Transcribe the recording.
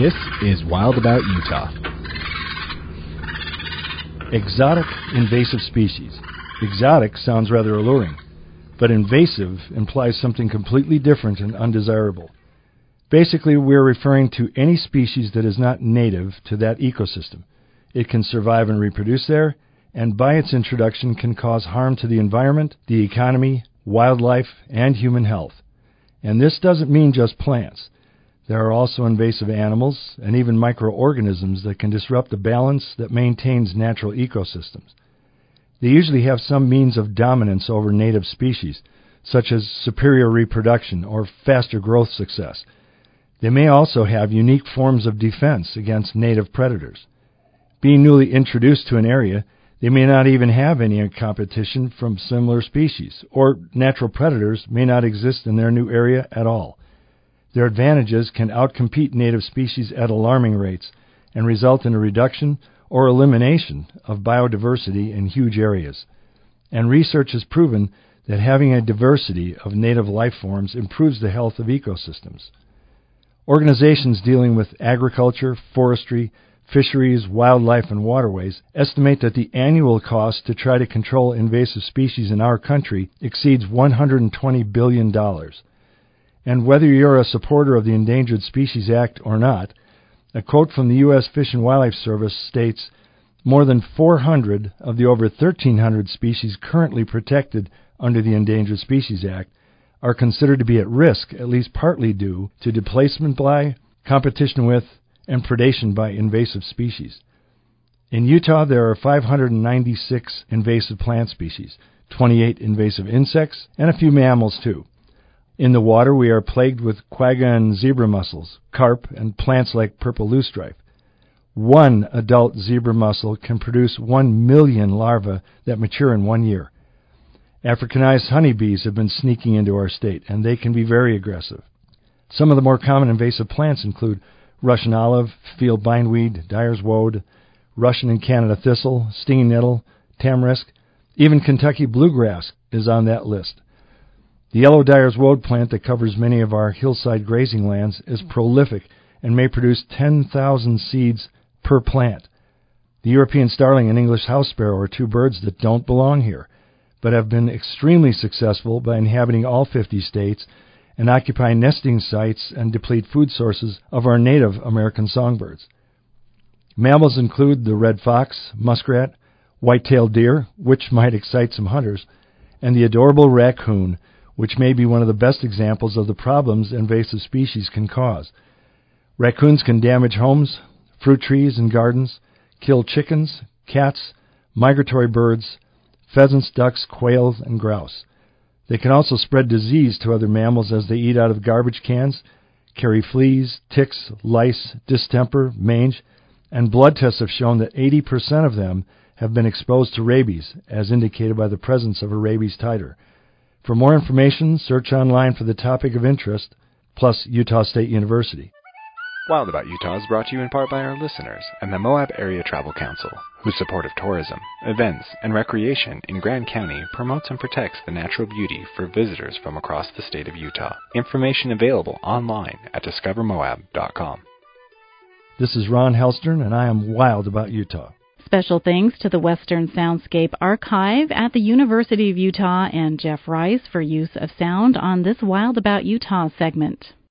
This is Wild About Utah. Exotic invasive species. Exotic sounds rather alluring, but invasive implies something completely different and undesirable. Basically, we're referring to any species that is not native to that ecosystem. It can survive and reproduce there, and by its introduction can cause harm to the environment, the economy, wildlife, and human health. And this doesn't mean just plants. There are also invasive animals and even microorganisms that can disrupt the balance that maintains natural ecosystems. They usually have some means of dominance over native species, such as superior reproduction or faster growth success. They may also have unique forms of defense against native predators. Being newly introduced to an area, they may not even have any competition from similar species, or natural predators may not exist in their new area at all. Their advantages can outcompete native species at alarming rates and result in a reduction or elimination of biodiversity in huge areas. And research has proven that having a diversity of native life forms improves the health of ecosystems. Organizations dealing with agriculture, forestry, fisheries, wildlife, and waterways estimate that the annual cost to try to control invasive species in our country exceeds $120 billion. And whether you're a supporter of the Endangered Species Act or not, a quote from the U.S. Fish and Wildlife Service states, more than 400 of the over 1,300 species currently protected under the Endangered Species Act are considered to be at risk, at least partly due to displacement by, competition with, and predation by invasive species. In Utah, there are 596 invasive plant species, 28 invasive insects, and a few mammals, too. In the water, we are plagued with quagga and zebra mussels, carp, and plants like purple loosestrife. One adult zebra mussel can produce 1 million larvae that mature in 1 year. Africanized honeybees have been sneaking into our state, and they can be very aggressive. Some of the more common invasive plants include Russian olive, field bindweed, Dyer's woad, Russian and Canada thistle, stinging nettle, tamarisk. Even Kentucky bluegrass is on that list. The yellow Dyer's woad plant that covers many of our hillside grazing lands is prolific and may produce 10,000 seeds per plant. The European starling and English house sparrow are two birds that don't belong here, but have been extremely successful by inhabiting all 50 states and occupy nesting sites and deplete food sources of our native American songbirds. Mammals include the red fox, muskrat, white-tailed deer, which might excite some hunters, and the adorable raccoon, which may be one of the best examples of the problems invasive species can cause. Raccoons can damage homes, fruit trees, and gardens, kill chickens, cats, migratory birds, pheasants, ducks, quails, and grouse. They can also spread disease to other mammals as they eat out of garbage cans, carry fleas, ticks, lice, distemper, mange, and blood tests have shown that 80% of them have been exposed to rabies, as indicated by the presence of a rabies titer. For more information, search online for the topic of interest, plus Utah State University. Wild About Utah is brought to you in part by our listeners and the Moab Area Travel Council, whose support of tourism, events, and recreation in Grand County promotes and protects the natural beauty for visitors from across the state of Utah. Information available online at discovermoab.com. This is Ron Helstern, and I am wild about Utah. Special thanks to the Western Soundscape Archive at the University of Utah and Jeff Rice for use of sound on this Wild About Utah segment.